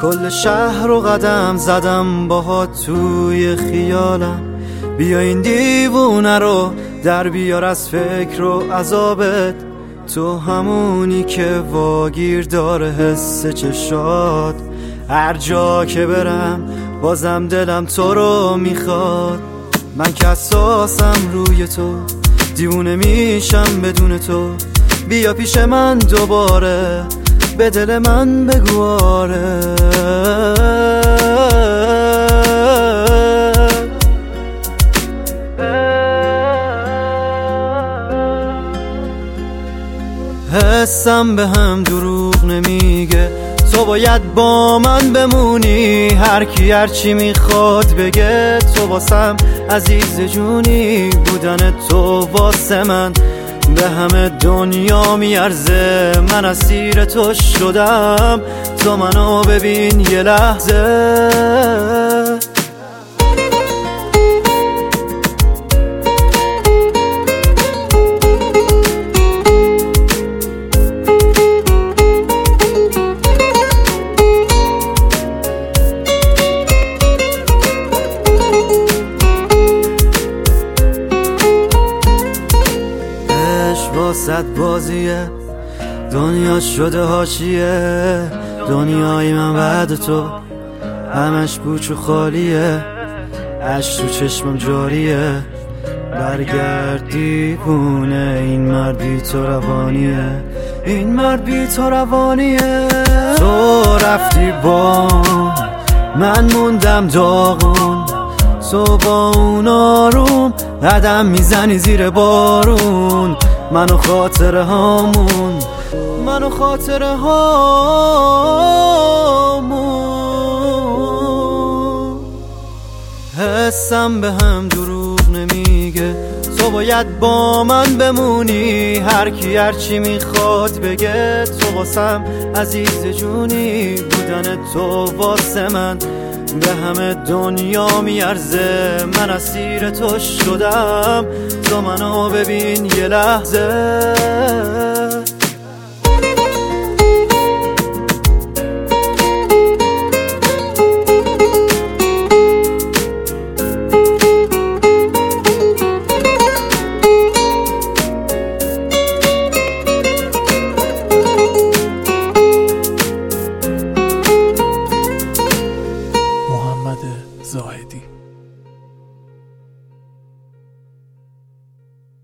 کل شهر رو قدم زدم باهات توی خیالم. بیا این دیوونه رو در بیار از فکر و عذابت، تو همونی که واگیر داره حس چشات. هر جا که برم بازم دلم تو رو میخواد. من که اساسم روی تو، دیوونه میشم بدون تو. بیا پیش من دوباره، به دل من بگو آره. حسم به هم دروغ نمیگه، تو باید با من بمونی. هر کی هر چی میخواد بگه، تو واسم عزیز جونی. بودن تو واسه من به همه دنیا میارزه. من اسیر تو شدم، تو منو ببین یه لحظه. واسط بازیه، دنیا شده حاشیه. دنیای من بعد تو همش پوچ و خالیه. عشق تو چشمم جاریه، برگرد دیوونه. این مرد بی تو روانیه، این مرد بی تو روانیه. تو رفتی با من موندم داغون، تو با اون آروم قدم میزنی زیر بارون. منو خاطره هامون، منو خاطره هامون. حسم به هم دروغ نمیگه، تو باید با من بمونی. هر کی هر چی میخواد بگه، تو واسم عزیز جونی. بودن تو واسه من به همه دنیا میارزه. من اسیر تو شدم، تو منو ببین یه لحظه. محمد زاهدی.